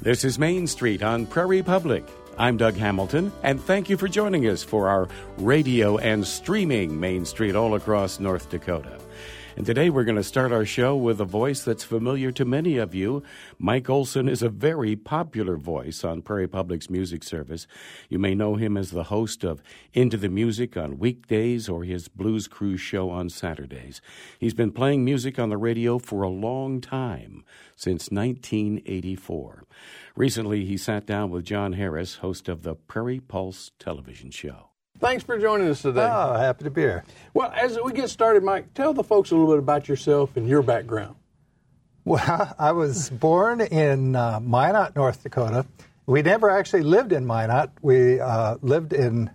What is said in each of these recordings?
This is Main Street on Prairie Public. I'm Doug Hamilton, and thank you for joining us for our radio and streaming Main Street all across North Dakota. And today we're going to start our show with a voice that's familiar to many of you. Mike Olson is a very popular voice on Prairie Public's music service. You may know him as the host of Into the Music on weekdays or his Blues Cruise show on Saturdays. He's been playing music on the radio for a long time, since 1984. Recently, he sat down with John Harris, host of the Prairie Pulse television show. Thanks for joining us today. Oh, happy to be here. Well, as we get started, Mike, tell the folks a little bit about yourself and your background. Well, I was born in Minot, North Dakota. We never actually lived in Minot. We lived in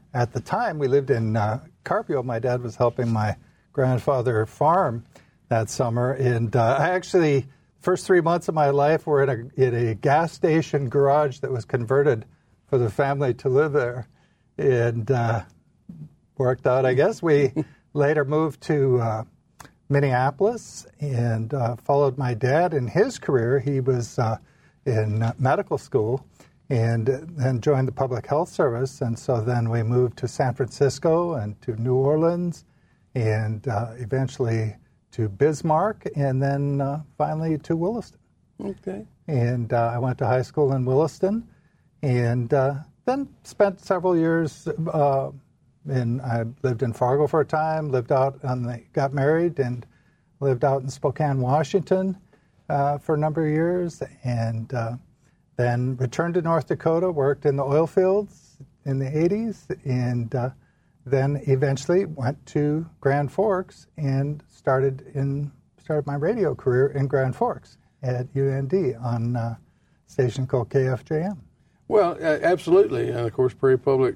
Carpio. My dad was helping my grandfather farm that summer. And I actually, first 3 months of my life were in a gas station garage that was converted for the family to live there. And worked out, I guess. We later moved to Minneapolis and followed my dad in his career. He was in medical school and then joined the public health service. And so then we moved to San Francisco and to New Orleans and eventually to Bismarck and then finally to Williston. Okay. And I went to high school in Williston and then spent several years I lived in Fargo for a time, got married and lived out in Spokane, Washington for a number of years, and then returned to North Dakota, worked in the oil fields in the 80s, and then eventually went to Grand Forks and started my radio career in Grand Forks at UND on a station called KFJM. Well, absolutely. And, of course, Prairie Public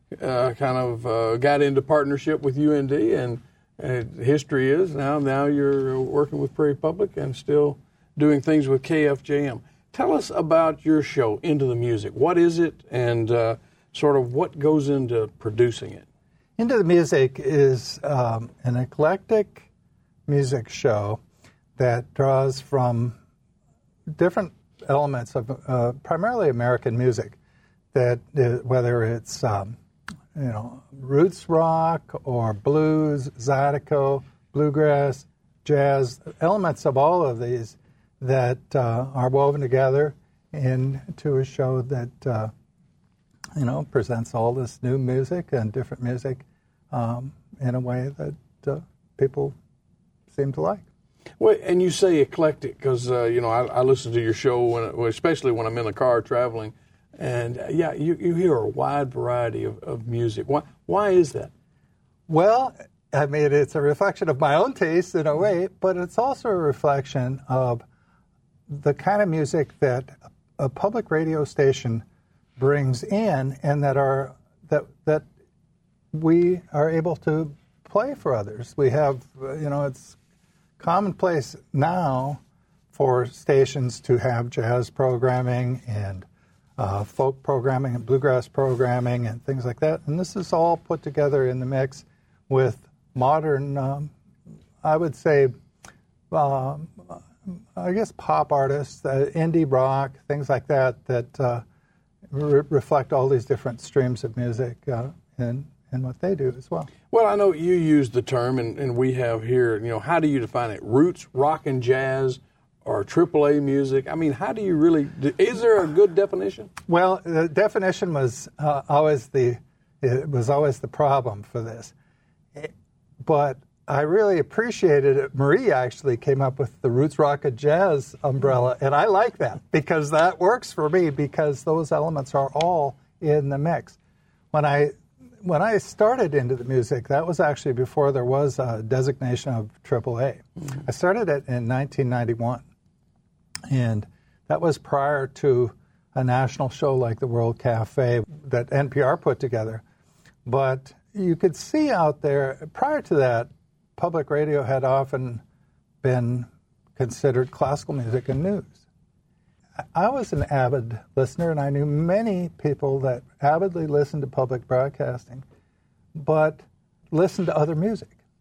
got into partnership with UND, and history is now you're working with Prairie Public and still doing things with KFJM. Tell us about your show, Into the Music. What is it, and sort of what goes into producing it? Into the Music is an eclectic music show that draws from different elements of primarily American music, that whether it's roots rock or blues, zydeco, bluegrass, jazz, elements of all of these that are woven together into a show that presents all this new music and different music in a way that people seem to like. Well, and you say eclectic because, I listen to your show, especially when I'm in the car traveling, and, you hear a wide variety of music. Why is that? Well, I mean, it's a reflection of my own taste in a way, but it's also a reflection of the kind of music that a public radio station brings in and that we are able to play for others. We have, it's commonplace now for stations to have jazz programming and folk programming and bluegrass programming and things like that. And this is all put together in the mix with modern, I would say, pop artists, indie rock, things like that reflect all these different streams of music in what they do as well. Well, I know you use the term, and we have here, how do you define it? Roots, rock and jazz, or AAA music? I mean, how do you really, is there a good definition? Well, the definition was always the problem for this. But I really appreciated it. Marie actually came up with the roots, rock, and jazz umbrella, and I like that because that works for me because those elements are all in the mix. When I started Into the Music, that was actually before there was a designation of AAA. Mm-hmm. I started it in 1991, and that was prior to a national show like the World Cafe that NPR put together. But you could see out there, prior to that, public radio had often been considered classical music and news. I was an avid listener, and I knew many people that avidly listened to public broadcasting, but listened to other music.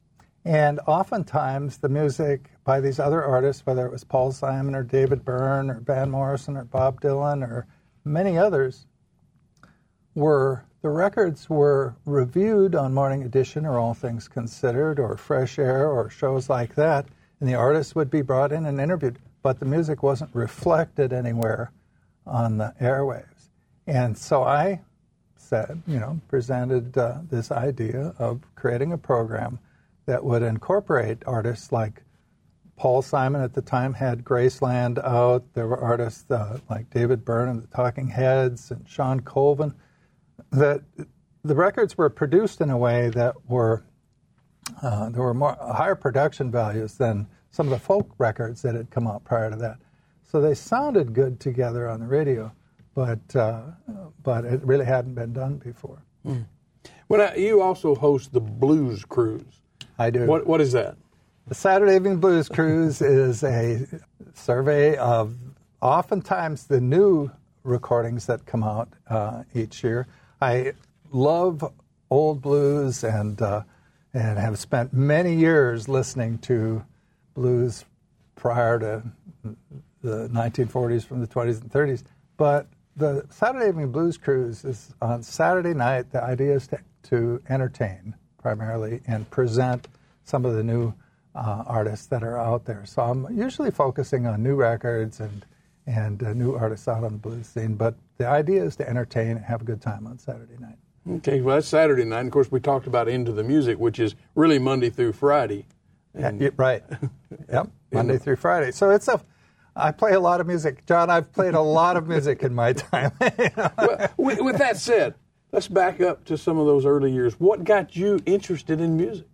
And oftentimes the music by these other artists, whether it was Paul Simon or David Byrne or Van Morrison or Bob Dylan or many others, the records were reviewed on Morning Edition or All Things Considered or Fresh Air or shows like that, and the artists would be brought in and interviewed, but the music wasn't reflected anywhere on the airwaves. And so I said, presented this idea of creating a program that would incorporate artists like Paul Simon at the time had Graceland out. There were artists like David Byrne and the Talking Heads and Sean Colvin. That the records were produced in a way that were there were higher production values than some of the folk records that had come out prior to that. So they sounded good together on the radio, but it really hadn't been done before. Mm. Well, you also host the Blues Cruise. I do. What is that? The Saturday Evening Blues Cruise is a survey of oftentimes the new recordings that come out each year. I love old blues and have spent many years listening to blues prior to the 1940s, from the 20s and 30s. But the Saturday Evening Blues Cruise is on Saturday night. The idea is to entertain primarily and present some of the new artists that are out there. So I'm usually focusing on new records and new artists out on the blues scene. But the idea is to entertain and have a good time on Saturday night. Okay, well, that's Saturday night. And of course, we talked about Into the Music, which is really Monday through Friday. And right. Yep, Monday through Friday. So I play a lot of music. John, I've played a lot of music in my time. Well, with that said, let's back up to some of those early years. What got you interested in music?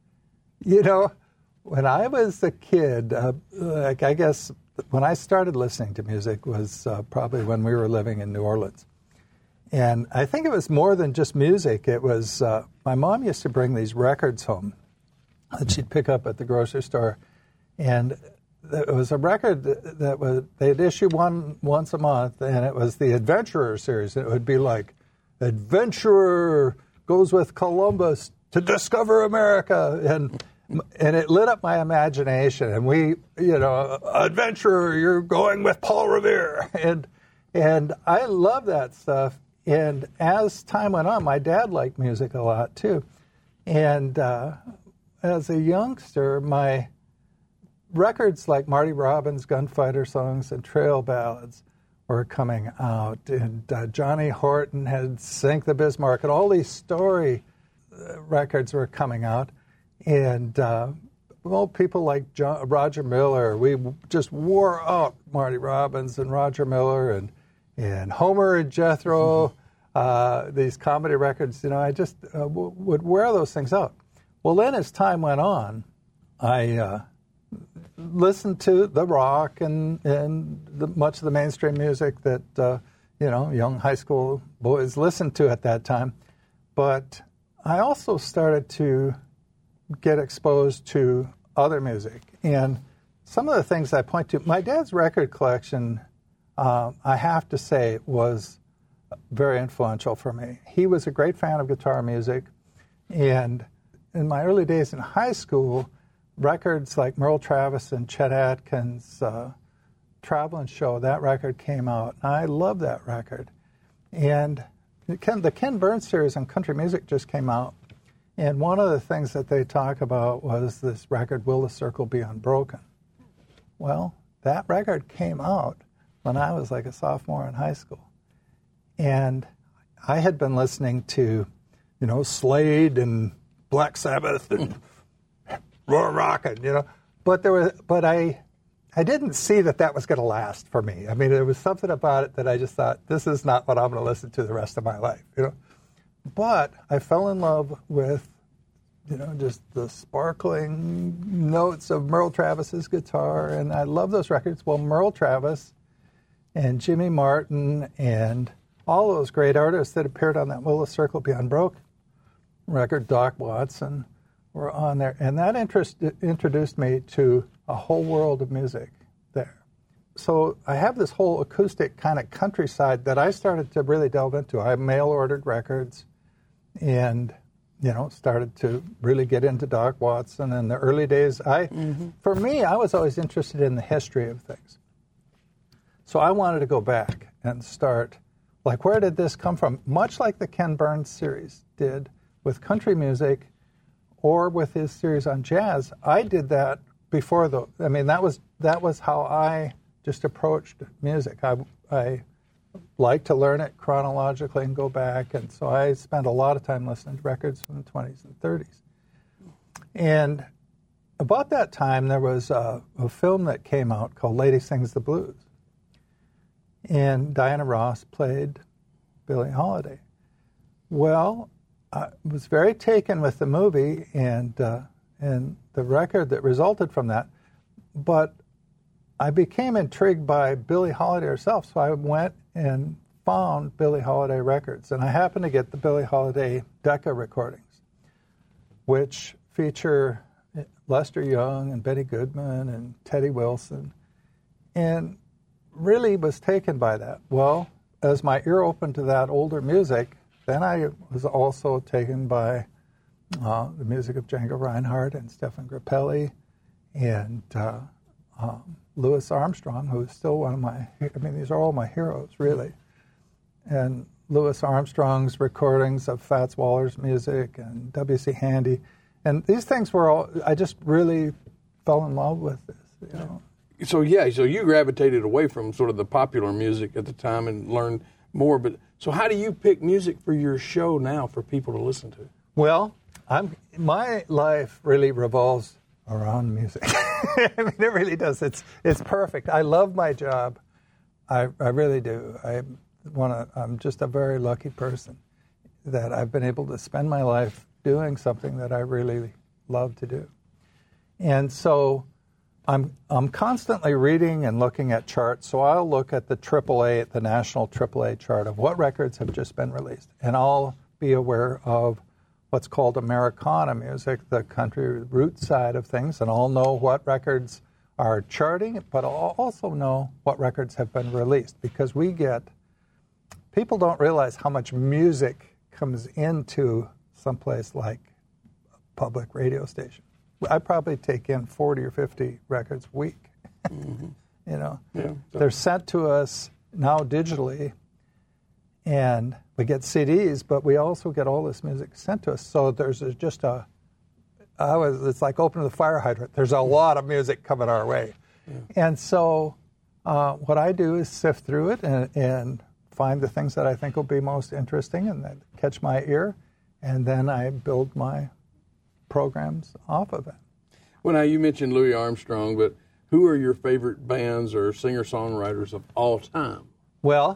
When I was a kid, I guess when I started listening to music was probably when we were living in New Orleans. And I think it was more than just music. It was, my mom used to bring these records home that she'd pick up at the grocery store. And it was a record they'd issue one once a month, and it was the Adventurer series. It would be like, Adventurer goes with Columbus to discover America. And it lit up my imagination. And we, Adventurer, you're going with Paul Revere. And I love that stuff. And as time went on, my dad liked music a lot, too. And as a youngster, my records like Marty Robbins' Gunfighter Songs and Trail Ballads were coming out. And Johnny Horton had Sink the Bismarck. And all these story records were coming out. And people like Roger Miller, we just wore out Marty Robbins and Roger Miller and Homer and Jethro, these comedy records. I just would wear those things out. Well, then as time went on, I listened to the rock and much of the mainstream music that young high school boys listened to at that time. But I also started to get exposed to other music. And some of the things I point to, my dad's record collection, I have to say, was very influential for me. He was a great fan of guitar music. And in my early days in high school, records like Merle Travis and Chet Atkins' Travelin' Show, that record came out. I love that record. And the Ken Burns series on country music just came out. And one of the things that they talk about was this record, Will the Circle Be Unbroken? Well, that record came out when I was like a sophomore in high school. And I had been listening to, Slade and Black Sabbath and Roar Rockin', but I didn't see that was going to last for me. I mean, there was something about it that I just thought, this is not what I'm going to listen to the rest of my life, But I fell in love with, just the sparkling notes of Merle Travis's guitar, and I love those records. Well, Merle Travis and Jimmy Martin and all those great artists that appeared on that Will the Circle Be Unbroken record, Doc Watson, were on there. And that introduced me to a whole world of music there. So I have this whole acoustic kind of countryside that I started to really delve into. I mail-ordered records, and started to really get into Doc Watson. In the early days, for me, I was always interested in the history of things. So I wanted to go back and start, like, where did this come from? Much like the Ken Burns series did with country music or with his series on jazz, I did that before that was how I just approached music. I like to learn it chronologically and go back, and so I spent a lot of time listening to records from the 20s and 30s. And about that time, there was a film that came out called Lady Sings the Blues, and Diana Ross played Billie Holiday. Well, I was very taken with the movie and the record that resulted from that, but I became intrigued by Billie Holiday herself, so I went and found Billie Holiday records, and I happened to get the Billie Holiday Decca recordings, which feature Lester Young and Benny Goodman and Teddy Wilson, and really was taken by that. Well, as my ear opened to that older music, then I was also taken by the music of Django Reinhardt and Stefan Grappelli and Louis Armstrong, who is still one of my, these are all my heroes, really. And Louis Armstrong's recordings of Fats Waller's music and W.C. Handy. And these things were all, I just really fell in love with this, So you gravitated away from sort of the popular music at the time and learned more. But so how do you pick music for your show now for people to listen to? Well, my life really revolves around music. It really does. It's perfect. I love my job. I really do. I'm just a very lucky person that I've been able to spend my life doing something that I really love to do. And so I'm constantly reading and looking at charts. So I'll look at the AAA, the national AAA chart of what records have just been released, and I'll be aware of what's called Americana music, the country root side of things, and I'll know what records are charting, but I'll also know what records have been released, because people don't realize how much music comes into someplace like a public radio station. I probably take in 40 or 50 records a week. They're sent to us now digitally, and we get CDs, but we also get all this music sent to us. So there's it's like opening the fire hydrant. There's a lot of music coming our way. Yeah. And so what I do is sift through it and find the things that I think will be most interesting and that catch my ear, and then I build my programs off of it. Well, now you mentioned Louis Armstrong, but who are your favorite bands or singer-songwriters of all time? Well,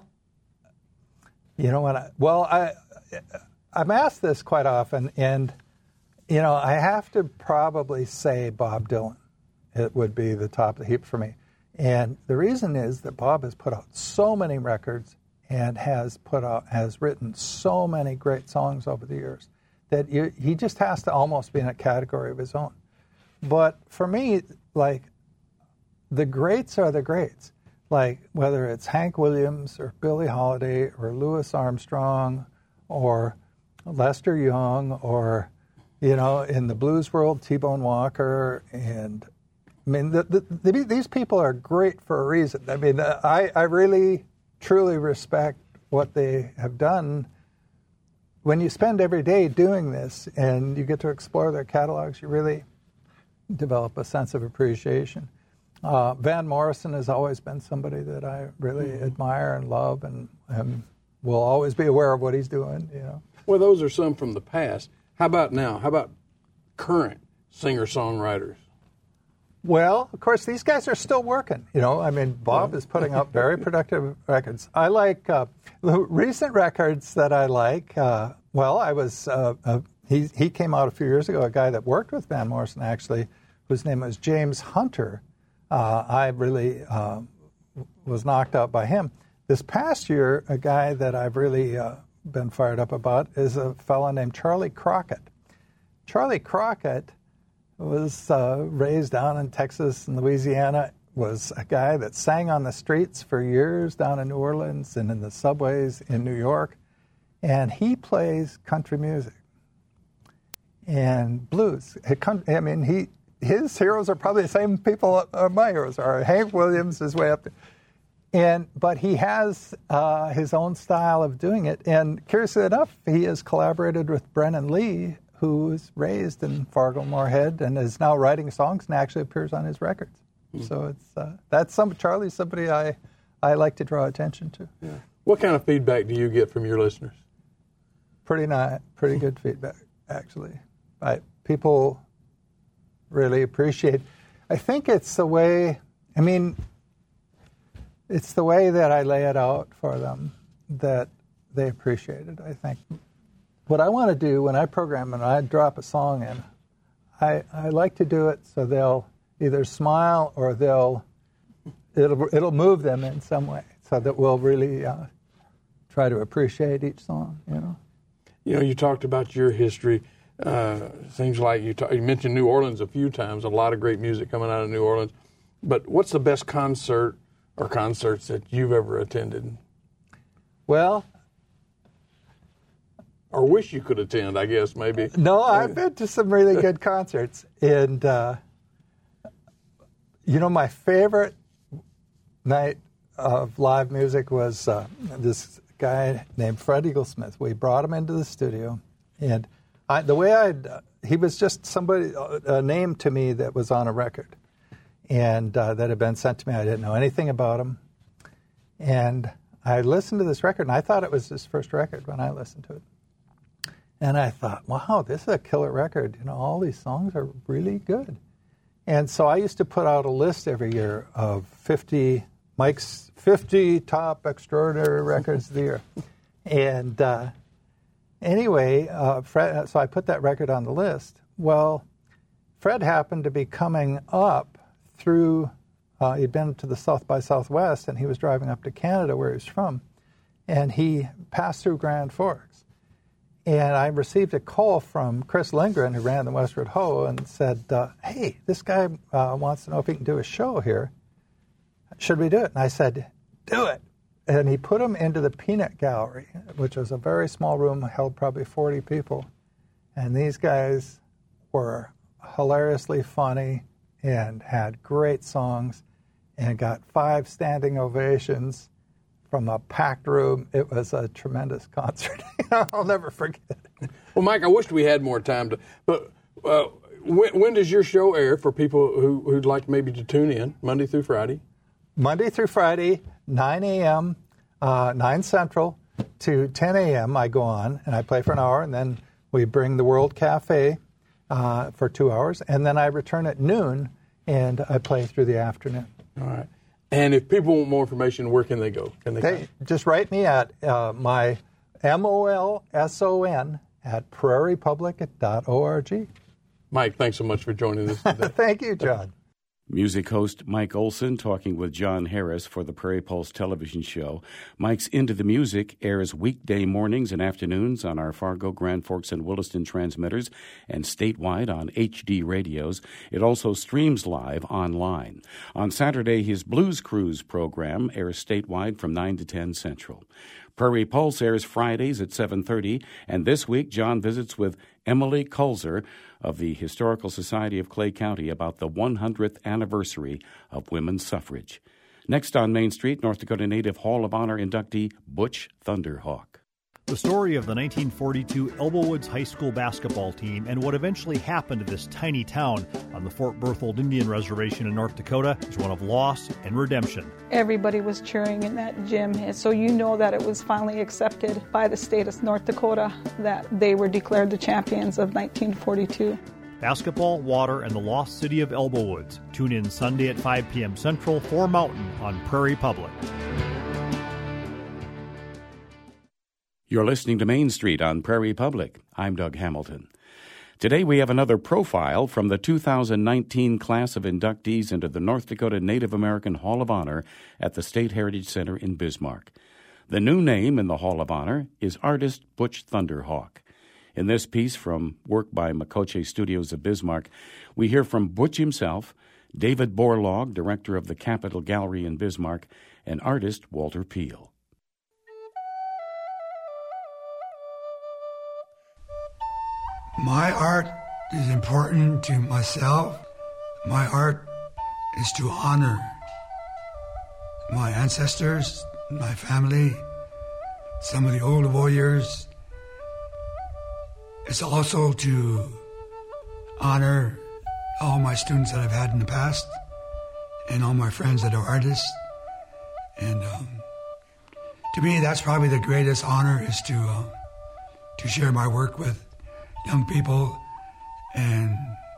I'm asked this quite often, and I have to probably say Bob Dylan. It would be the top of the heap for me, and the reason is that Bob has put out so many records and has written so many great songs over the years that he just has to almost be in a category of his own. But for me, like, the greats are the greats. Like, whether it's Hank Williams or Billie Holiday or Louis Armstrong or Lester Young or, in the blues world, T-Bone Walker. And, these people are great for a reason. I really, truly respect what they have done. When you spend every day doing this and you get to explore their catalogs, you really develop a sense of appreciation. Van Morrison has always been somebody that I really admire and love, and will always be aware of what he's doing. Well, those are some from the past. How about now? How about current singer-songwriters? Well, of course, these guys are still working. Bob is putting out very productive records. I like recent records that I like. He came out a few years ago, a guy that worked with Van Morrison, actually, whose name was James Hunter. I really was knocked out by him. This past year, a guy that I've really been fired up about is a fellow named Charlie Crockett. Charlie Crockett was raised down in Texas and Louisiana, was a guy that sang on the streets for years down in New Orleans and in the subways in New York, and he plays country music. and blues. His heroes are probably the same people my heroes are. Hank Williams is way up there. But he has his own style of doing it. And curiously enough, he has collaborated with Brennan Lee, who was raised in Fargo-Moorhead and is now writing songs and actually appears on his records. So Charlie's somebody I like to draw attention to. Yeah. What kind of feedback do you get from your listeners? Pretty good feedback, actually. People really appreciate. I think it's the way. It's the way that I lay it out for them that they appreciate it. I think what I want to do when I program and I drop a song in, I like to do it so they'll either smile or it'll move them in some way, so that we'll really try to appreciate each song. You talked about your history. Seems like you mentioned New Orleans a few times. A lot of great music coming out of New Orleans. But what's the best concert or concerts that you've ever attended? Well, or wish you could attend, I guess, maybe. No, I've been to some really good concerts. And, my favorite night of live music was this guy named Fred Eaglesmith. We brought him into the studio. And he was just somebody, a name to me that was on a record. And that had been sent to me. I didn't know anything about him. And I listened to this record, and I thought it was his first record when I listened to it. And I thought, wow, this is a killer record. All these songs are really good. And so I used to put out a list every year of Mike's 50 top extraordinary records of the year. And anyway, Fred, so I put that record on the list. Well, Fred happened to be coming up through, he'd been to the South by Southwest, and he was driving up to Canada, where he was from, and he passed through Grand Forks. And I received a call from Chris Lindgren, who ran the Westward Ho, and said, hey, this guy wants to know if he can do a show here. Should we do it? And I said, do it. And he put him into the Peanut Gallery, which was a very small room, held probably 40 people. And these guys were hilariously funny and had great songs and got 5 standing ovations from a packed room. It was a tremendous concert. I'll never forget it. Well, Mike, I wish we had more time but when does your show air for people who'd like maybe to tune in, Monday through Friday? Monday through Friday, 9 a.m., 9 Central to 10 a.m. I go on, and I play for an hour, and then we bring the World Cafe for 2 hours, and then I return at noon, and I play through the afternoon. All right. And if people want more information, where can they go? They just write me at my MOLSON at prairiepublic.org. Mike, thanks so much for joining us today. Thank you, John. Music host Mike Olson talking with John Harris for the Prairie Pulse television show. Mike's Into the Music airs weekday mornings and afternoons on our Fargo, Grand Forks, and Williston transmitters and statewide on HD radios. It also streams live online. On Saturday, his Blues Cruise program airs statewide from 9 to 10 Central. Prairie Pulse airs Fridays at 7:30, and this week John visits with Emily Kulzer of the Historical Society of Clay County about the 100th anniversary of women's suffrage. Next on Main Street, North Dakota Native Hall of Honor inductee Butch Thunderhawk. The story of the 1942 Elbowwoods High School basketball team and what eventually happened to this tiny town on the Fort Berthold Indian Reservation in North Dakota is one of loss and redemption. Everybody was cheering in that gym, so you know that it was finally accepted by the state of North Dakota that they were declared the champions of 1942. Basketball, water, and the lost city of Elbowwoods. Tune in Sunday at 5 p.m. Central, 4 Mountain on Prairie Public. You're listening to Main Street on Prairie Public. I'm Doug Hamilton. Today we have another profile from the 2019 class of inductees into the North Dakota Native American Hall of Honor at the State Heritage Center in Bismarck. The new name in the Hall of Honor is artist Butch Thunderhawk. In this piece from work by Makoche Studios of Bismarck, we hear from Butch himself, David Borlaug, director of the Capitol Gallery in Bismarck, and artist Walter Peel. My art is important to myself. My art is to honor my ancestors, my family, some of the old warriors. It's also to honor all my students that I've had in the past and all my friends that are artists. And to me, that's probably the greatest honor, is to share my work with young people and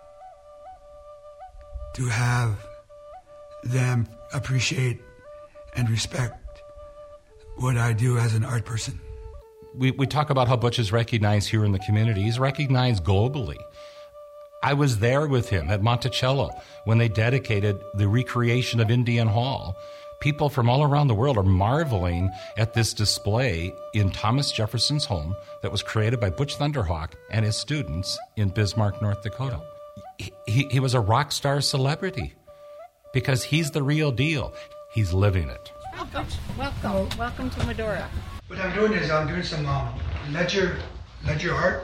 to have them appreciate and respect what I do as an art person. We talk about how Butch is recognized here in the community. He's recognized globally. I was there with him at Monticello when they dedicated the recreation of Indian Hall. People from all around the world are marveling at this display in Thomas Jefferson's home that was created by Butch Thunderhawk and his students in Bismarck, North Dakota. He was a rock star celebrity because he's the real deal. He's living it. Welcome to Medora. What I'm doing is I'm doing some ledger art.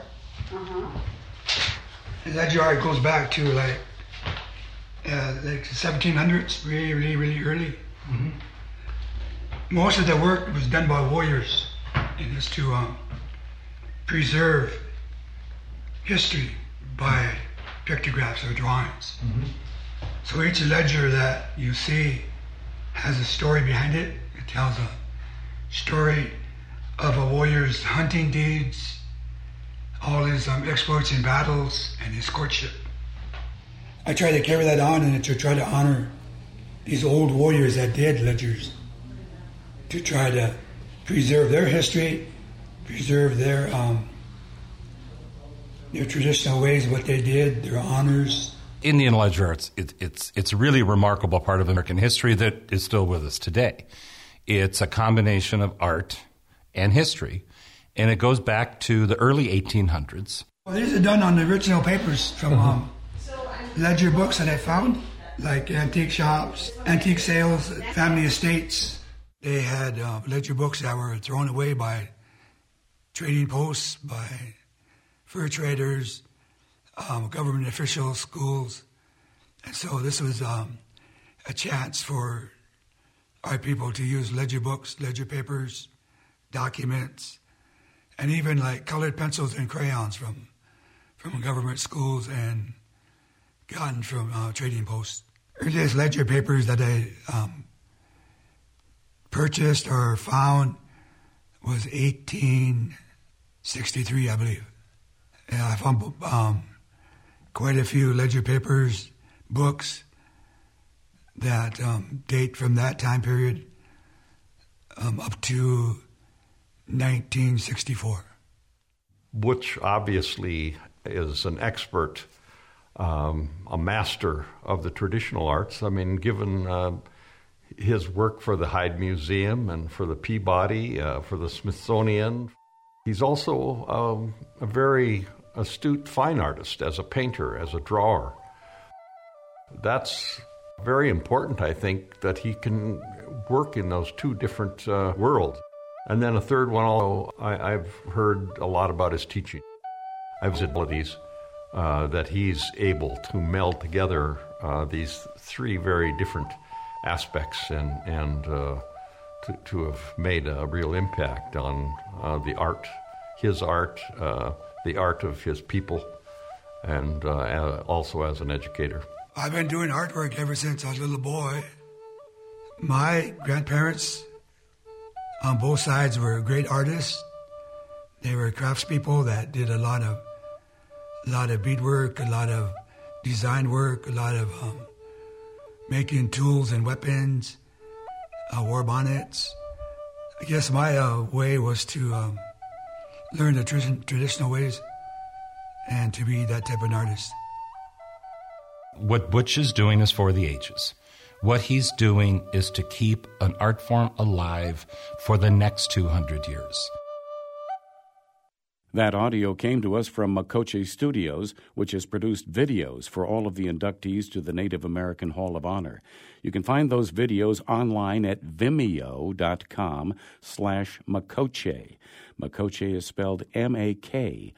And ledger art goes back to like the 1700s, really early. Mm-hmm. Most of the work was done by warriors, and it's to preserve history by pictographs or drawings. Mm-hmm. So each ledger that you see has a story behind it. It tells a story of a warrior's hunting deeds, all his exploits in battles, and his courtship. I try to carry that on and to try to honor these old warriors that did ledgers, to try to preserve their history, preserve their traditional ways, what they did, their honors. Indian ledger arts, it's a really remarkable part of American history that is still with us today. It's a combination of art and history, and it goes back to the early 1800s. Well, these are done on the original papers from ledger books that I found, like antique shops, antique sales, family estates. They had ledger books that were thrown away by trading posts, by fur traders, government officials, schools. And so this was a chance for our people to use ledger books, ledger papers, documents, and even like colored pencils and crayons from government schools and gotten from trading posts. Earliest ledger papers that I purchased or found was 1863, I believe. And I found quite a few ledger papers, books that date from that time period up to 1964. Butch obviously is an expert, a master of the traditional arts. I mean, given his work for the Hyde Museum and for the Peabody, for the Smithsonian, he's also a very astute fine artist as a painter, as a drawer. That's very important, I think, that he can work in those two different worlds. And then a third one, although I've heard a lot about his teaching. I've visited abilities that he's able to meld together these three very different aspects and to have made a real impact on the art, his art, the art of his people, and also as an educator. I've been doing artwork ever since I was a little boy. My grandparents on both sides were great artists. They were craftspeople that did a lot of beadwork, a lot of design work, a lot of making tools and weapons, war bonnets. I guess my way was to learn the traditional ways and to be that type of artist. What Butch is doing is for the ages. What he's doing is to keep an art form alive for the next 200 years. That audio came to us from Makoche Studios, which has produced videos for all of the inductees to the Native American Hall of Honor. You can find those videos online at vimeo.com/Makoche. Makoche is spelled Makoche.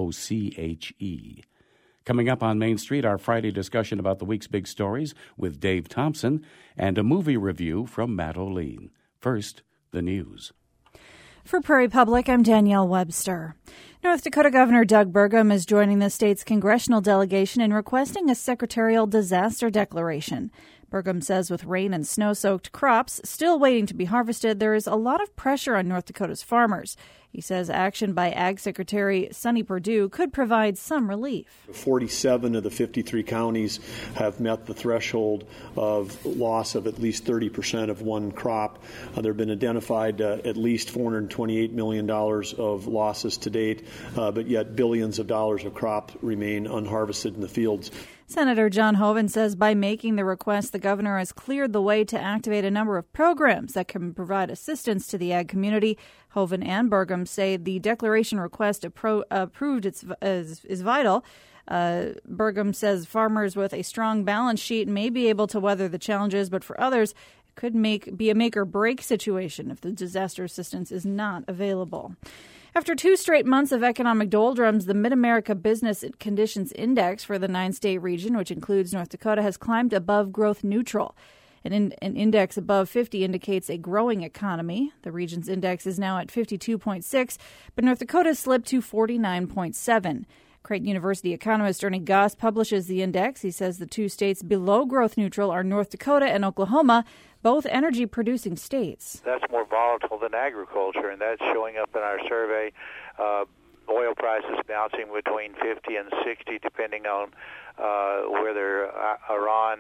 Coming up on Main Street, our Friday discussion about the week's big stories with Dave Thompson and a movie review from Matt O'Lean. First, the news. For Prairie Public, I'm Danielle Webster. North Dakota Governor Doug Burgum is joining the state's congressional delegation in requesting a secretarial disaster declaration. Burgum says with rain and snow-soaked crops still waiting to be harvested, there is a lot of pressure on North Dakota's farmers. He says action by Ag Secretary Sonny Perdue could provide some relief. 47 of the 53 counties have met the threshold of loss of at least 30% of one crop. There have been identified at least $428 million of losses to date, but yet billions of dollars of crop remain unharvested in the fields. Senator John Hoeven says by making the request, the governor has cleared the way to activate a number of programs that can provide assistance to the ag community. Hoeven and Burgum say the declaration request approved is vital. Burgum says farmers with a strong balance sheet may be able to weather the challenges, but for others, it could be a make-or-break situation if the disaster assistance is not available. After 2 straight months of economic doldrums, the Mid-America Business Conditions Index for the 9-state region, which includes North Dakota, has climbed above growth neutral. An index above 50 indicates a growing economy. The region's index is now at 52.6, but North Dakota slipped to 49.7. Creighton University economist Ernie Goss publishes the index. He says the 2 states below growth neutral are North Dakota and Oklahoma, both energy-producing states. That's more volatile than agriculture, and that's showing up in our survey. Oil prices bouncing between 50 and 60, depending on whether Iran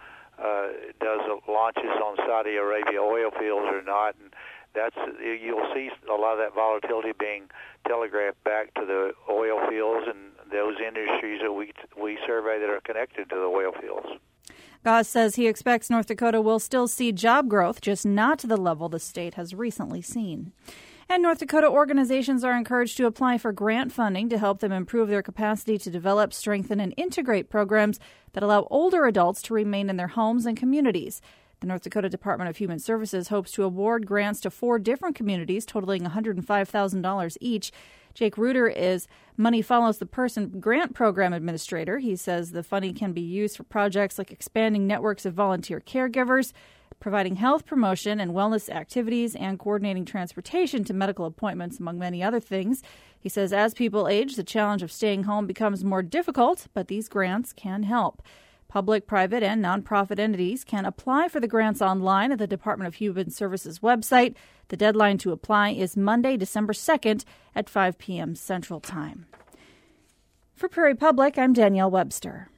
does launches on Saudi Arabia oil fields or not. And you'll see a lot of that volatility being telegraphed back to the oil fields and those industries that we survey that are connected to the oil fields. Goss says he expects North Dakota will still see job growth, just not to the level the state has recently seen. And North Dakota organizations are encouraged to apply for grant funding to help them improve their capacity to develop, strengthen, and integrate programs that allow older adults to remain in their homes and communities. The North Dakota Department of Human Services hopes to award grants to 4 different communities totaling $105,000 each. Jake Reuter is Money Follows the Person grant program administrator. He says the funding can be used for projects like expanding networks of volunteer caregivers, providing health promotion and wellness activities, and coordinating transportation to medical appointments, among many other things. He says as people age, the challenge of staying home becomes more difficult, but these grants can help. Public, private, and nonprofit entities can apply for the grants online at the Department of Human Services website. The deadline to apply is Monday, December 2nd at 5 p.m. Central Time. For Prairie Public, I'm Danielle Webster.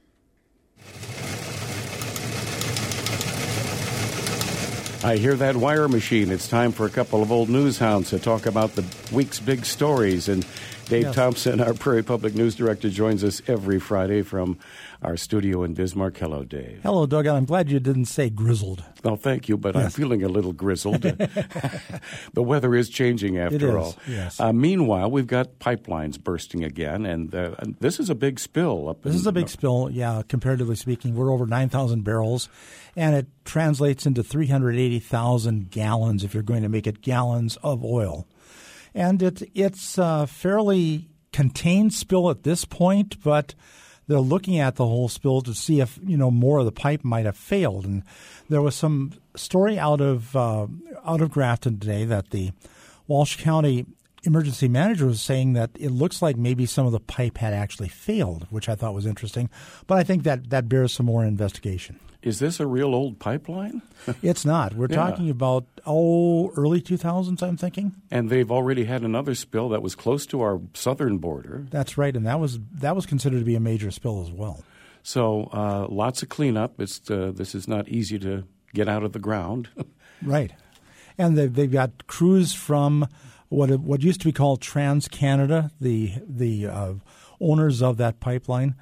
I hear that wire machine. It's time for a couple of old news hounds to talk about the week's big stories. And Dave Thompson, our Prairie Public News Director, joins us every Friday from our studio in Bismarck. Hello, Dave. Hello, Doug. I'm glad you didn't say grizzled. Well, thank you, but yes. I'm feeling a little grizzled. The weather is changing after all. Yes. Meanwhile, we've got pipelines bursting again, and this is a big spill. This is a big spill, comparatively speaking. We're over 9,000 barrels, and it translates into 380,000 gallons if you're going to make it gallons of oil. And it's a fairly contained spill at this point, but they're looking at the whole spill to see if more of the pipe might have failed. And there was some story out of Grafton today that the Walsh County emergency manager was saying that it looks like maybe some of the pipe had actually failed, which I thought was interesting. But I think that bears some more investigation. Is this a real old pipeline? It's not. We're talking about, early 2000s, I'm thinking. And they've already had another spill that was close to our southern border. That's right, and that was considered to be a major spill as well. So lots of cleanup. This is not easy to get out of the ground. Right. And they've got crews from what used to be called TransCanada, the owners of that pipeline.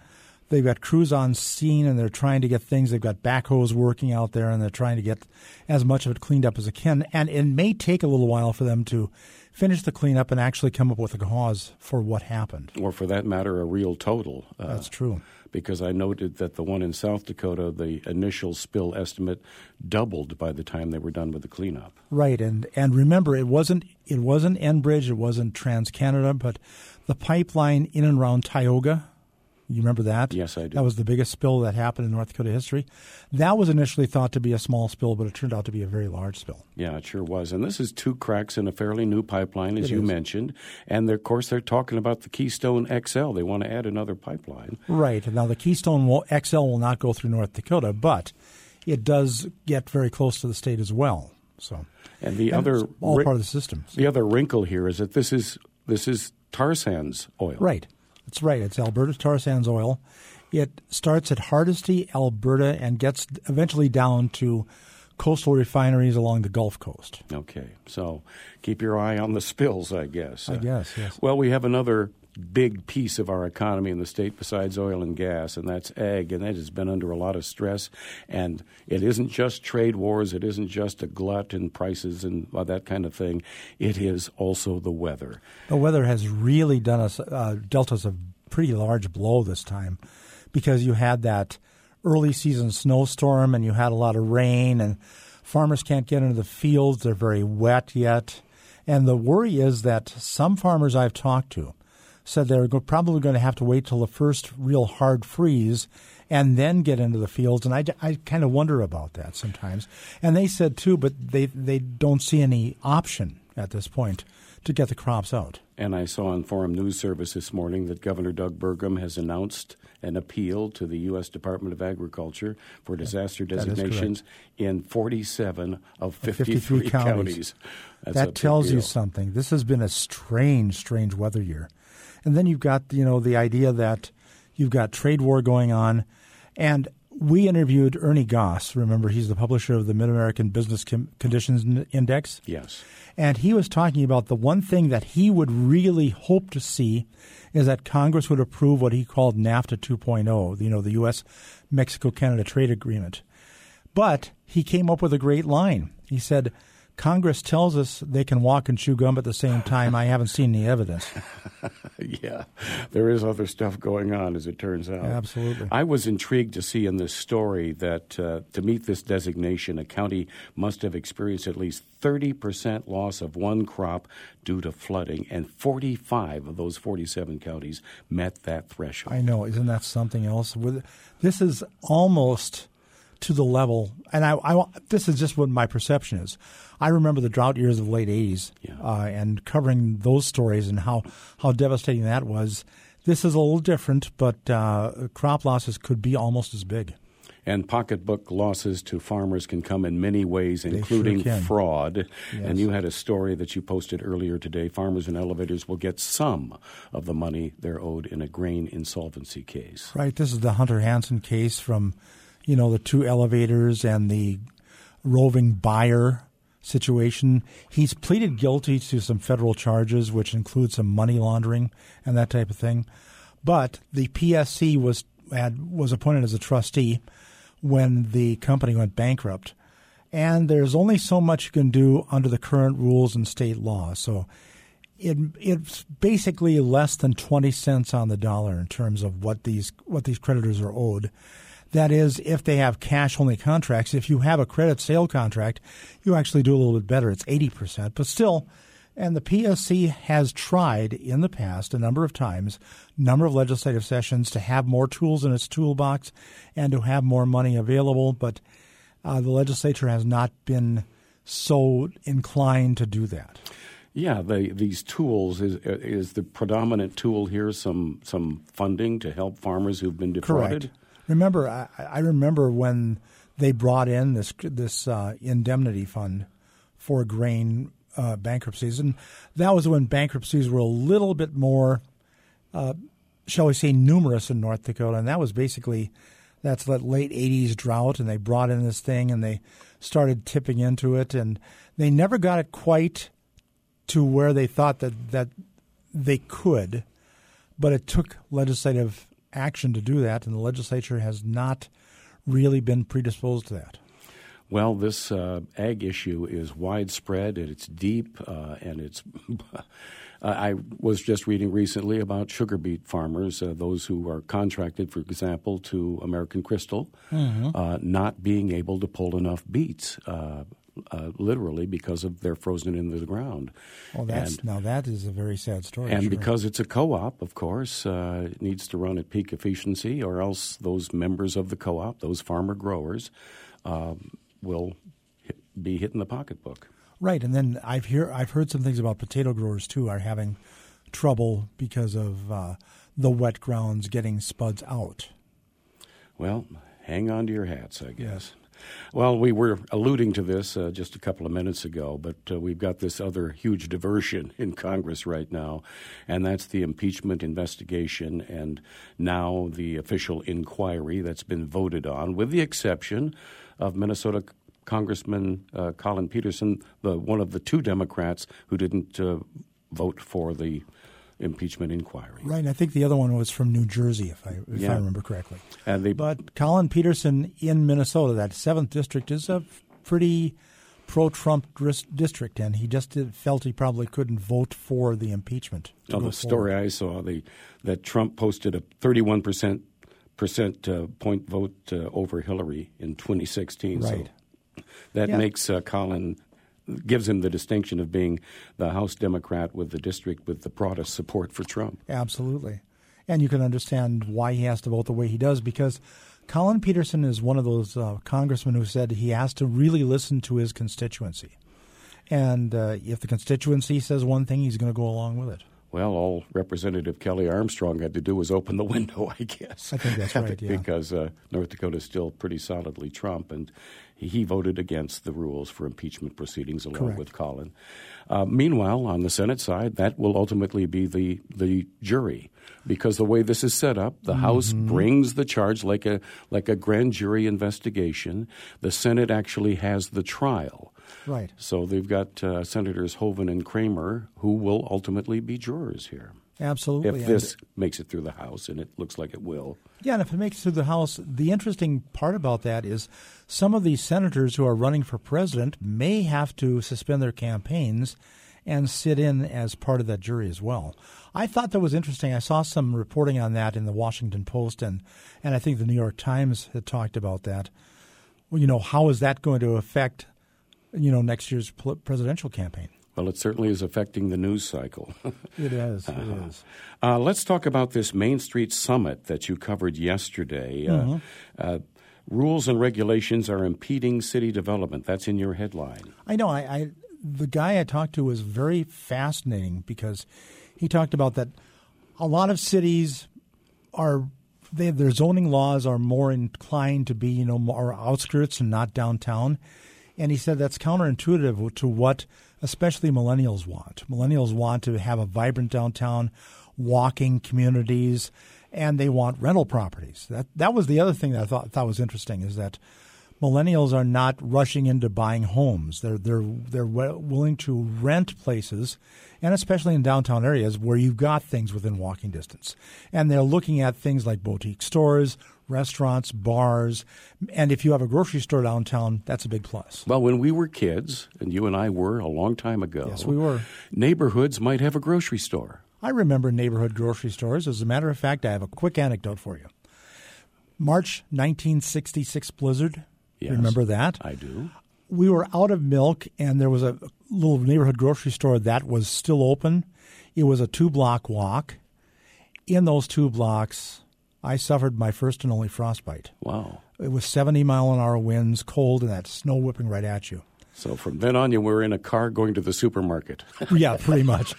They've got crews on scene, and they're trying to get things. They've got backhoes working out there, and they're trying to get as much of it cleaned up as they can. And it may take a little while for them to finish the cleanup and actually come up with a cause for what happened. Or for that matter, a real total. That's true. Because I noted that the one in South Dakota, the initial spill estimate doubled by the time they were done with the cleanup. Right, and remember, it wasn't Enbridge, it wasn't TransCanada, but the pipeline in and around Tioga. You remember that? Yes, I do. That was the biggest spill that happened in North Dakota history. That was initially thought to be a small spill, but it turned out to be a very large spill. Yeah, it sure was. And this is 2 cracks in a fairly new pipeline, as you mentioned. And, of course, they're talking about the Keystone XL. They want to add another pipeline. Right. Now, the Keystone XL will not go through North Dakota, but it does get very close to the state as well. So, and the other it's all part of the system. The other wrinkle here is that this is tar sands oil. Right. That's right. It's Alberta tar sands oil. It starts at Hardisty, Alberta, and gets eventually down to coastal refineries along the Gulf Coast. Okay. So keep your eye on the spills, I guess. I guess, yes. Well, we have another big piece of our economy in the state besides oil and gas, and that's ag, and that has been under a lot of stress. And it isn't just trade wars. It isn't just a glut in prices and that kind of thing. It is also the weather. The weather has really dealt us a pretty large blow this time because you had that early season snowstorm and you had a lot of rain, and farmers can't get into the fields. They're very wet yet. And the worry is that some farmers I've talked to said they're probably going to have to wait till the first real hard freeze and then get into the fields. And I kind of wonder about that sometimes. And they said, too, but they don't see any option at this point to get the crops out. And I saw on Forum News Service this morning that Governor Doug Burgum has announced an appeal to the U.S. Department of Agriculture for disaster designations in 47 of 53 counties. That tells you something. This has been a strange weather year. And then you've got, the idea that you've got trade war going on. And we interviewed Ernie Goss. Remember, he's the publisher of the Mid-American Business Conditions Index. Yes. And he was talking about the one thing that he would really hope to see is that Congress would approve what he called NAFTA 2.0, the U.S.-Mexico-Canada trade agreement. But he came up with a great line. He said, Congress tells us they can walk and chew gum at the same time. I haven't seen any evidence. Yeah, there is other stuff going on, as it turns out. Absolutely. I was intrigued to see in this story that to meet this designation, a county must have experienced at least 30% loss of one crop due to flooding, and 45 of those 47 counties met that threshold. I know. Isn't that something else? This is almost to the level, and this is just what my perception is. I remember the drought years of the late 80s and covering those stories and how devastating that was. This is a little different, but crop losses could be almost as big. And pocketbook losses to farmers can come in many ways, including fraud. Yes. And you had a story that you posted earlier today. Farmers and elevators will get some of the money they're owed in a grain insolvency case. Right. This is the Hunter Hansen case from the 2 elevators and the roving buyer situation. He's pleaded guilty to some federal charges, which include some money laundering and that type of thing. But the PSC was appointed as a trustee when the company went bankrupt. And there's only so much you can do under the current rules and state law. So it's basically less than 20 cents on the dollar in terms of what these creditors are owed. That is, if they have cash-only contracts. If you have a credit sale contract, you actually do a little bit better. It's 80%. But still, and the PSC has tried in the past a number of times, number of legislative sessions, to have more tools in its toolbox and to have more money available. But the legislature has not been so inclined to do that. Yeah, these tools, is the predominant tool here some funding to help farmers who've been defrauded? Correct. Remember, I remember when they brought in this indemnity fund for grain bankruptcies, and that was when bankruptcies were a little bit more, shall we say, numerous in North Dakota, and that was basically that's that late 80s drought, and they brought in this thing, and they started tipping into it, and they never got it quite to where they thought that they could, but it took legislative action to do that, and the legislature has not really been predisposed to that. Well, this ag issue is widespread, and it's deep, and it's I was just reading recently about sugar beet farmers, those who are contracted, for example, to American Crystal, not being able to pull enough beets, literally because of they're frozen into the ground. Well, now that is a very sad story. And sure. because it's a co-op, of course, it needs to run at peak efficiency, or else those members of the co-op, those farmer growers, will be hitting the pocketbook. Right, and then I've heard some things about potato growers too are having trouble because of the wet grounds getting spuds out. Well, hang on to your hats, I guess. Well, we were alluding to this just a couple of minutes ago, but we've got this other huge diversion in Congress right now, and that's the impeachment investigation and now the official inquiry that's been voted on, with the exception of Minnesota Congressman Collin Peterson, one of the two Democrats who didn't vote for the impeachment inquiry. Right, and I think the other one was from New Jersey, if I remember correctly. But Collin Peterson in Minnesota, that 7th district, is a pretty pro-Trump district, and he just felt he probably couldn't vote for the impeachment. The story I saw, that Trump posted a 31% point vote over Hillary in 2016. Right. So that makes Collin, gives him the distinction of being the House Democrat with the district with the broadest support for Trump. Absolutely. And you can understand why he has to vote the way he does, because Collin Peterson is one of those congressmen who said he has to really listen to his constituency. And if the constituency says one thing, he's going to go along with it. Well, all Representative Kelly Armstrong had to do was open the window, I guess. I think that's right, yeah. Because North Dakota is still pretty solidly Trump, and he voted against the rules for impeachment proceedings along with Collin. Meanwhile, on the Senate side, that will ultimately be the jury, because the way this is set up, the House brings the charge like a grand jury investigation. The Senate actually has the trial. Right. So they've got Senators Hoeven and Kramer, who will ultimately be jurors here. Absolutely. If this makes it through the House, and it looks like it will. Yeah, and if it makes it through the House, the interesting part about that is some of these senators who are running for president may have to suspend their campaigns and sit in as part of that jury as well. I thought that was interesting. I saw some reporting on that in the Washington Post, and I think the New York Times had talked about that. Well, how is that going to affect next year's presidential campaign? Well, it certainly is affecting the news cycle. It is. It is. Let's talk about this Main Street Summit that you covered yesterday. Rules and regulations are impeding city development. That's in your headline. I know. The guy I talked to was very fascinating, because he talked about that a lot of cities their zoning laws are more inclined to be more outskirts and not downtown. And he said that's counterintuitive to what especially millennials want. Millennials want to have a vibrant downtown, walking communities, and they want rental properties. That was the other thing that I thought was interesting, is that millennials are not rushing into buying homes. They're willing to rent places, and especially in downtown areas where you've got things within walking distance. And they're looking at things like boutique stores, restaurants, bars, and if you have a grocery store downtown, that's a big plus. Well, when we were kids, and you and I were a long time ago, yes, we were, neighborhoods might have a grocery store. I remember neighborhood grocery stores. As a matter of fact, I have a quick anecdote for you. March 1966 blizzard. Yes, remember that? I do. We were out of milk, and there was a little neighborhood grocery store that was still open. It was a 2-block walk. In those 2 blocks, I suffered my first and only frostbite. Wow. It was 70-mile-an-hour winds, cold, and that snow whipping right at you. So from then on, you were in a car going to the supermarket. Yeah, pretty much.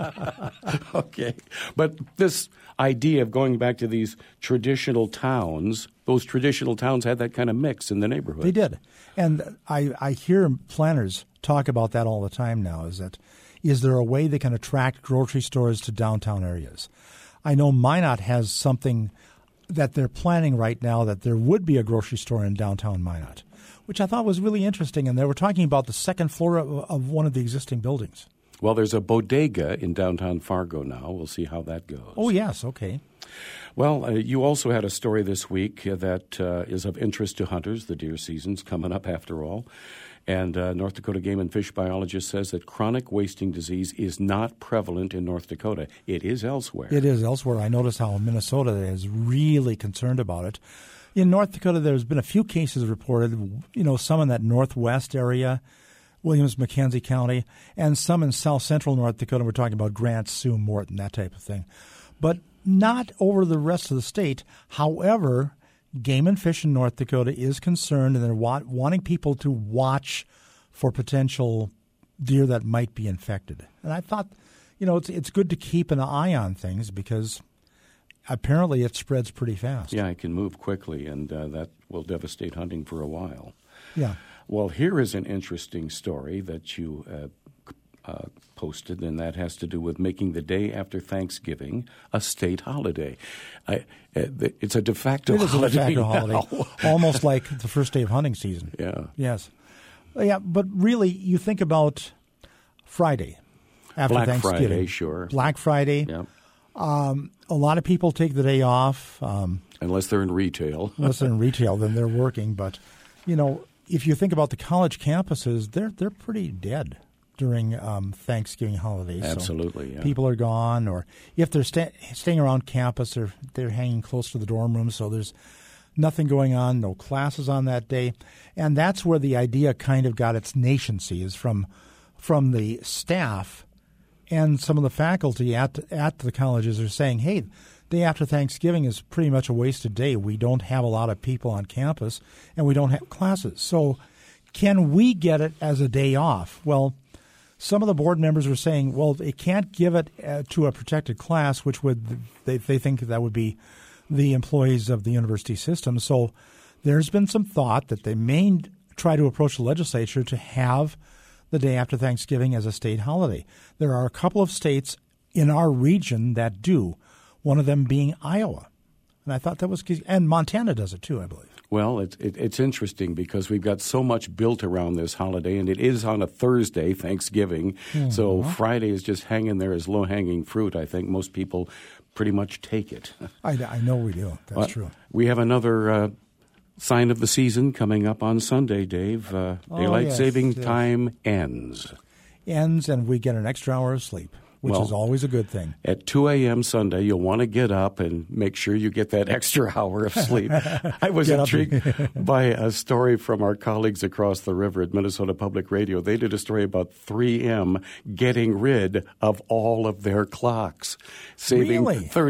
Okay. But this idea of going back to these traditional towns, those traditional towns had that kind of mix in the neighborhood. They did. And I hear planners talk about that all the time now, is there a way they can attract grocery stores to downtown areas? I know Minot has something that they're planning right now, that there would be a grocery store in downtown Minot, which I thought was really interesting. And they were talking about the second floor of one of the existing buildings. Well, there's a bodega in downtown Fargo now. We'll see how that goes. Oh, yes. Okay. Well, you also had a story this week that is of interest to hunters. The deer season's coming up after all. And North Dakota Game and Fish biologist says that chronic wasting disease is not prevalent in North Dakota. It is elsewhere. It is elsewhere. I notice how Minnesota is really concerned about it. In North Dakota, there's been a few cases reported, some in that northwest area, Williams-McKenzie County, and some in south-central North Dakota. We're talking about Grant, Sioux, Morton, that type of thing. But not over the rest of the state. However, Game and Fish in North Dakota is concerned, and they're wanting people to watch for potential deer that might be infected. And I thought, it's good to keep an eye on things because apparently it spreads pretty fast. Yeah, it can move quickly, and that will devastate hunting for a while. Yeah. Well, here is an interesting story that you posted, and that has to do with making the day after Thanksgiving a state holiday. It's a de facto holiday. It is a de facto holiday, almost like the first day of hunting season. Yeah. Yes. Yeah, but really, you think about Friday after Black Thanksgiving. Friday, sure. Black Friday. Yeah. A lot of people take the day off. Unless they're in retail. Unless they're in retail, then they're working. But, if you think about the college campuses, they're pretty dead during Thanksgiving holidays. Absolutely, so yeah. People are gone, or if they're staying around campus, they're hanging close to the dorm room, so there's nothing going on, no classes on that day. And that's where the idea kind of got its nascency, is from the staff and some of the faculty at the colleges are saying, hey, day after Thanksgiving is pretty much a wasted day. We don't have a lot of people on campus, and we don't have classes. So can we get it as a day off? Well, some of the board members were saying, well, they can't give it to a protected class, which they think that would be the employees of the university system. So there's been some thought that they may try to approach the legislature to have the day after Thanksgiving as a state holiday. There are a couple of states in our region that do, one of them being Iowa. And I thought that was – and Montana does it too, I believe. Well, it's interesting because we've got so much built around this holiday, and it is on a Thursday, Thanksgiving. Mm-hmm. So Friday is just hanging there as low-hanging fruit. I think most people pretty much take it. I know we do. That's true. We have another sign of the season coming up on Sunday, Dave. Daylight saving time ends. Ends, and we get an extra hour of sleep, which is always a good thing. At 2 a.m. Sunday, you'll want to get up and make sure you get that extra hour of sleep. I was intrigued by a story from our colleagues across the river at Minnesota Public Radio. They did a story about 3M getting rid of all of their clocks, saving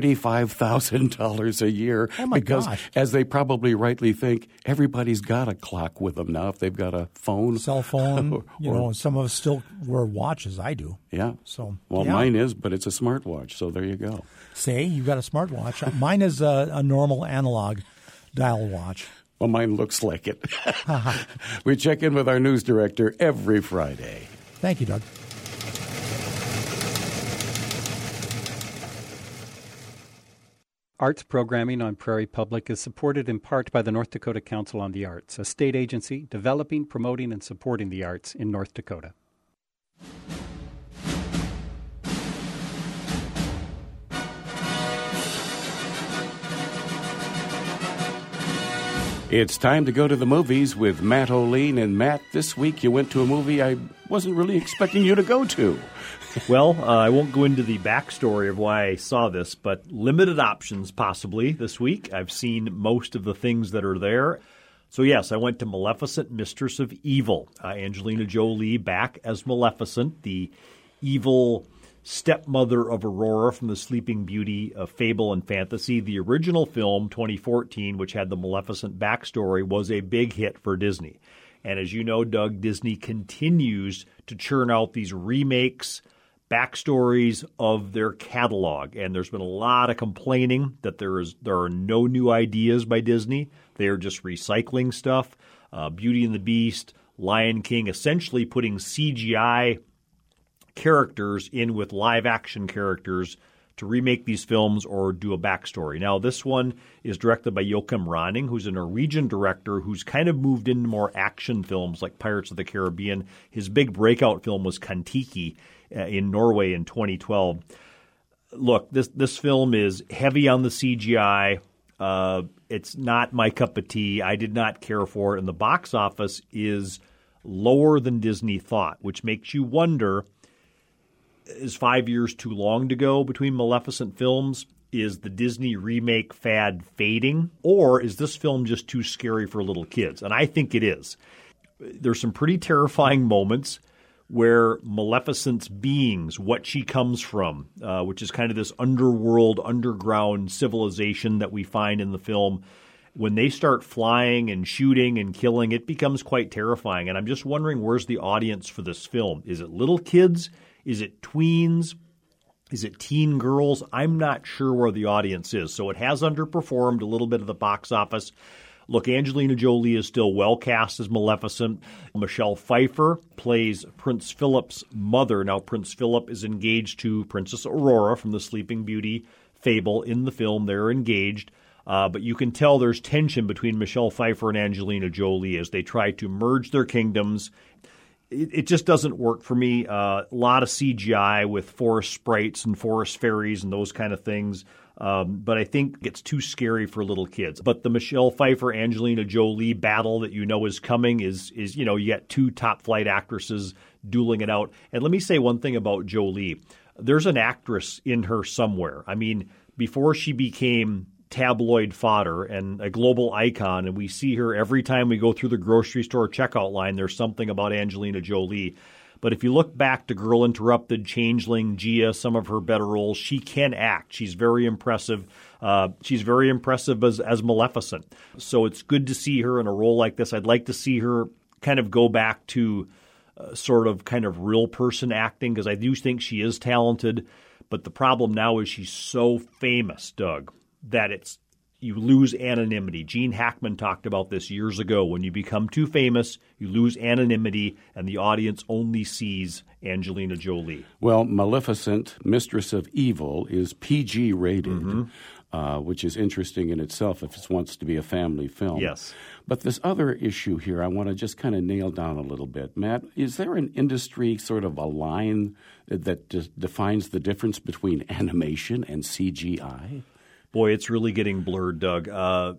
$35,000 a year. Oh my because, gosh. as they probably rightly think, everybody's got a clock with them now if they've got a phone. Cell phone. And some of us still wear watches. I do. Yeah. So, mine is, but it's a smartwatch, so there you go. Say, you've got a smartwatch. Mine is a normal analog dial watch. Well, mine looks like it. We check in with our news director every Friday. Thank you, Doug. Arts programming on Prairie Public is supported in part by the North Dakota Council on the Arts, a state agency developing, promoting, and supporting the arts in North Dakota. It's time to go to the movies with Matt O'Lean. And Matt, this week you went to a movie I wasn't really expecting you to go to. Well, I won't go into the backstory of why I saw this, but limited options possibly this week. I've seen most of the things that are there. So yes, I went to Maleficent, Mistress of Evil. Angelina Jolie back as Maleficent, the evil stepmother of Aurora from the Sleeping Beauty of fable and fantasy. The original film, 2014, which had the Maleficent backstory, was a big hit for Disney. And as you know, Doug, Disney continues to churn out these remakes, backstories of their catalog. And there's been a lot of complaining that there are no new ideas by Disney. They are just recycling stuff. Beauty and the Beast, Lion King, essentially putting CGI characters in with live-action characters to remake these films or do a backstory. Now, this one is directed by Joachim Ronning, who's a Norwegian director who's kind of moved into more action films like Pirates of the Caribbean. His big breakout film was Kon-Tiki in Norway in 2012. look, this film is heavy on the CGI. It's not my cup of tea. I did not care for it. And the box office is lower than Disney thought, which makes you wonder, is 5 years too long to go between Maleficent films? Is the Disney remake fad fading? Or is this film just too scary for little kids? And I think it is. There's some pretty terrifying moments where Maleficent's beings, what she comes from, which is kind of this underworld, underground civilization that we find in the film, when they start flying and shooting and killing, it becomes quite terrifying. And I'm just wondering, where's the audience for this film? Is it little kids? Is it tweens? Is it teen girls? I'm not sure where the audience is. So it has underperformed a little bit at the box office. Look, Angelina Jolie is still well cast as Maleficent. Michelle Pfeiffer plays Prince Philip's mother. Now, Prince Philip is engaged to Princess Aurora from the Sleeping Beauty fable. In the film, they're engaged. But you can tell there's tension between Michelle Pfeiffer and Angelina Jolie as they try to merge their kingdoms. It just doesn't work for me. A lot of CGI with forest sprites and forest fairies and those kind of things. But I think it's too scary for little kids. But the Michelle Pfeiffer, Angelina Jolie battle that you know is coming is you got two top flight actresses dueling it out. And let me say one thing about Jolie. There's an actress in her somewhere. I mean, before she became tabloid fodder and a global icon, and we see her every time we go through the grocery store checkout line, there's something about Angelina Jolie. But if you look back to Girl Interrupted, Changeling, Gia, some of her better roles, she can act. She's very impressive. She's very impressive as Maleficent. So it's good to see her in a role like this. I'd like to see her kind of go back to sort of kind of real person acting, because I do think she is talented. But the problem now is she's so famous, Doug, that you lose anonymity. Gene Hackman talked about this years ago. When you become too famous, you lose anonymity, and the audience only sees Angelina Jolie. Well, Maleficent, Mistress of Evil, is PG rated, which is interesting in itself if it wants to be a family film. Yes. But this other issue here I want to just kind of nail down a little bit. Matt, is there an industry sort of a line that defines the difference between animation and CGI? Boy, it's really getting blurred, Doug.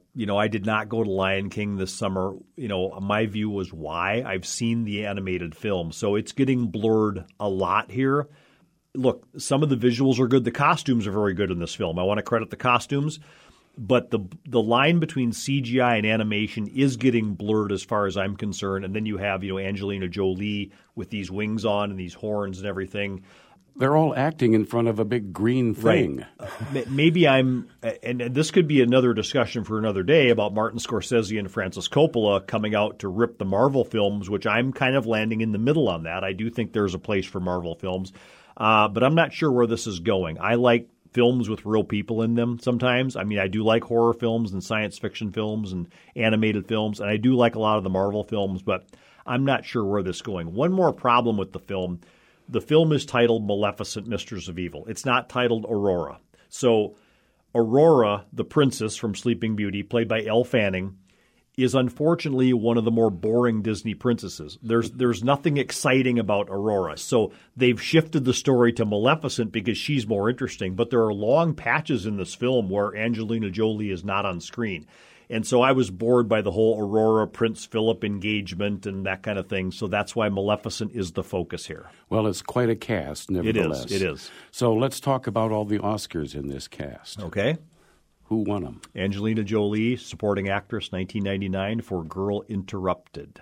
I did not go to Lion King this summer. My view was why. I've seen the animated film, so it's getting blurred a lot here. Look, some of the visuals are good. The costumes are very good in this film. I want to credit the costumes. But the line between CGI and animation is getting blurred as far as I'm concerned. And then you have, Angelina Jolie with these wings on and these horns and everything. They're all acting in front of a big green thing. Right. Maybe and this could be another discussion for another day about Martin Scorsese and Francis Coppola coming out to rip the Marvel films, which I'm kind of landing in the middle on that. I do think there's a place for Marvel films, but I'm not sure where this is going. I like films with real people in them sometimes. I mean, I do like horror films and science fiction films and animated films, and I do like a lot of the Marvel films, but I'm not sure where this is going. One more problem with the film. The film is titled Maleficent, Mistress of Evil. It's not titled Aurora. So Aurora, the princess from Sleeping Beauty, played by Elle Fanning, is unfortunately one of the more boring Disney princesses. There's nothing exciting about Aurora. So they've shifted the story to Maleficent because she's more interesting. But there are long patches in this film where Angelina Jolie is not on screen. And so I was bored by the whole Aurora Prince Philip engagement and that kind of thing. So that's why Maleficent is the focus here. Well, it's quite a cast, nevertheless. It is. So let's talk about all the Oscars in this cast. Okay. Who won them? Angelina Jolie, supporting actress, 1999, for Girl Interrupted.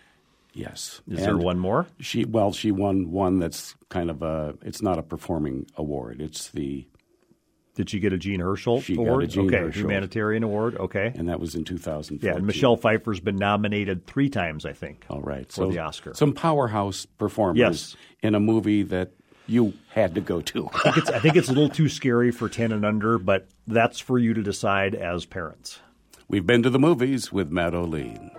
Yes. Is there one more? She won one that's kind of it's not a performing award. It's the... Did she get a Jean Hersholt She award? got a Jean Hersholt. Humanitarian award. Okay. And that was in 2014. Yeah, and Michelle Pfeiffer's been nominated 3 times, I think. All right. For the Oscar. Some powerhouse performers in a movie that you had to go to. I think it's a little too scary for 10 and under, but that's for you to decide as parents. We've been to the movies with Matt O'Lean.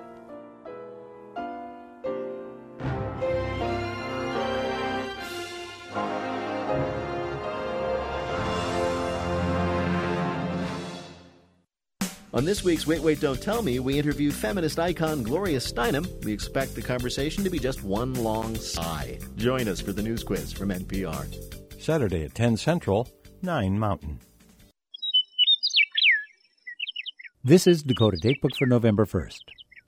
On this week's Wait, Wait, Don't Tell Me, we interview feminist icon Gloria Steinem. We expect the conversation to be just one long sigh. Join us for the news quiz from NPR. Saturday at 10 Central, 9 Mountain. This is Dakota Datebook for November 1st.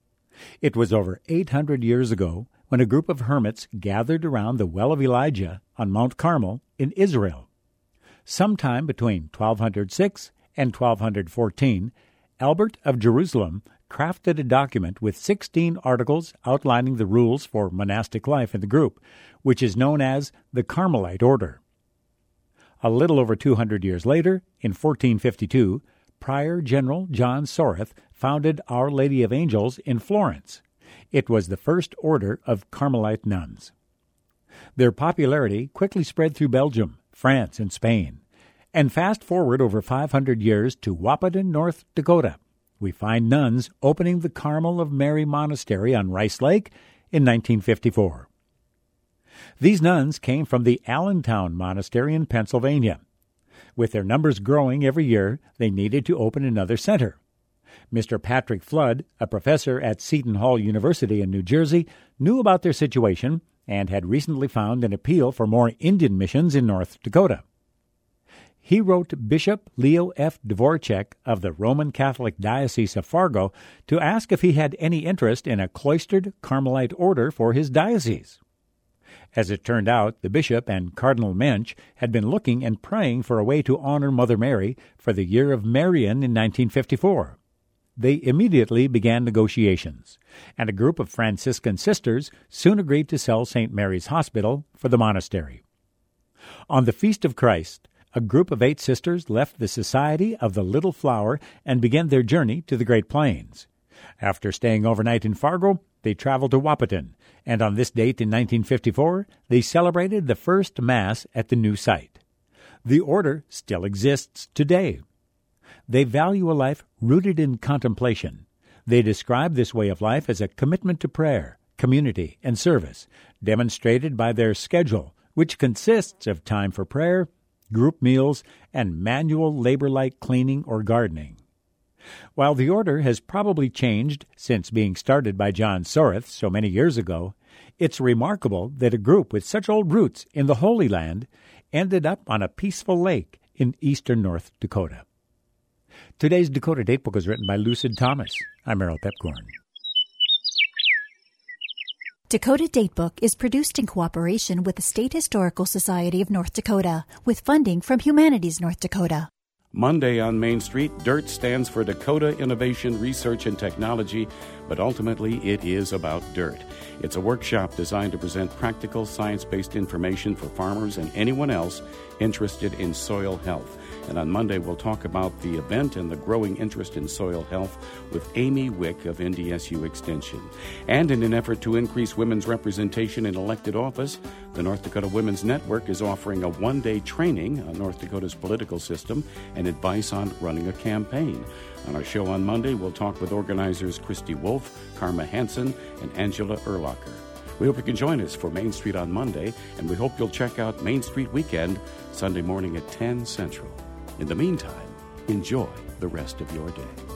It was over 800 years ago when a group of hermits gathered around the Well of Elijah on Mount Carmel in Israel. Sometime between 1206 and 1214, Albert of Jerusalem crafted a document with 16 articles outlining the rules for monastic life in the group, which is known as the Carmelite Order. A little over 200 years later, in 1452, Prior General John Soreth founded Our Lady of Angels in Florence. It was the first order of Carmelite nuns. Their popularity quickly spread through Belgium, France, and Spain. And fast forward over 500 years to Wahpeton, North Dakota. We find nuns opening the Carmel of Mary Monastery on Rice Lake in 1954. These nuns came from the Allentown Monastery in Pennsylvania. With their numbers growing every year, they needed to open another center. Mr. Patrick Flood, a professor at Seton Hall University in New Jersey, knew about their situation and had recently found an appeal for more Indian missions in North Dakota. He wrote Bishop Leo F. Dvorak of the Roman Catholic Diocese of Fargo to ask if he had any interest in a cloistered Carmelite order for his diocese. As it turned out, the bishop and Cardinal Mensch had been looking and praying for a way to honor Mother Mary for the year of Marian in 1954. They immediately began negotiations, and a group of Franciscan sisters soon agreed to sell St. Mary's Hospital for the monastery. On the Feast of Christ, a group of 8 sisters left the Society of the Little Flower and began their journey to the Great Plains. After staying overnight in Fargo, they traveled to Wahpeton, and on this date in 1954, they celebrated the first Mass at the new site. The order still exists today. They value a life rooted in contemplation. They describe this way of life as a commitment to prayer, community, and service, demonstrated by their schedule, which consists of time for prayer, group meals, and manual labor-like cleaning or gardening. While the order has probably changed since being started by John Soreth so many years ago, it's remarkable that a group with such old roots in the Holy Land ended up on a peaceful lake in eastern North Dakota. Today's Dakota Datebook is written by Lucid Thomas. I'm Errol Pepcorn. Dakota Datebook is produced in cooperation with the State Historical Society of North Dakota, with funding from Humanities North Dakota. Monday on Main Street, DIRT stands for Dakota Innovation, Research, and Technology, but ultimately it is about dirt. It's a workshop designed to present practical, science-based information for farmers and anyone else interested in soil health. And on Monday, we'll talk about the event and the growing interest in soil health with Amy Wick of NDSU Extension. And in an effort to increase women's representation in elected office, the North Dakota Women's Network is offering a one-day training on North Dakota's political system and advice on running a campaign. On our show on Monday, we'll talk with organizers Christy Wolf, Karma Hansen, and Angela Erlacher. We hope you can join us for Main Street on Monday, and we hope you'll check out Main Street Weekend Sunday morning at 10 Central. In the meantime, enjoy the rest of your day.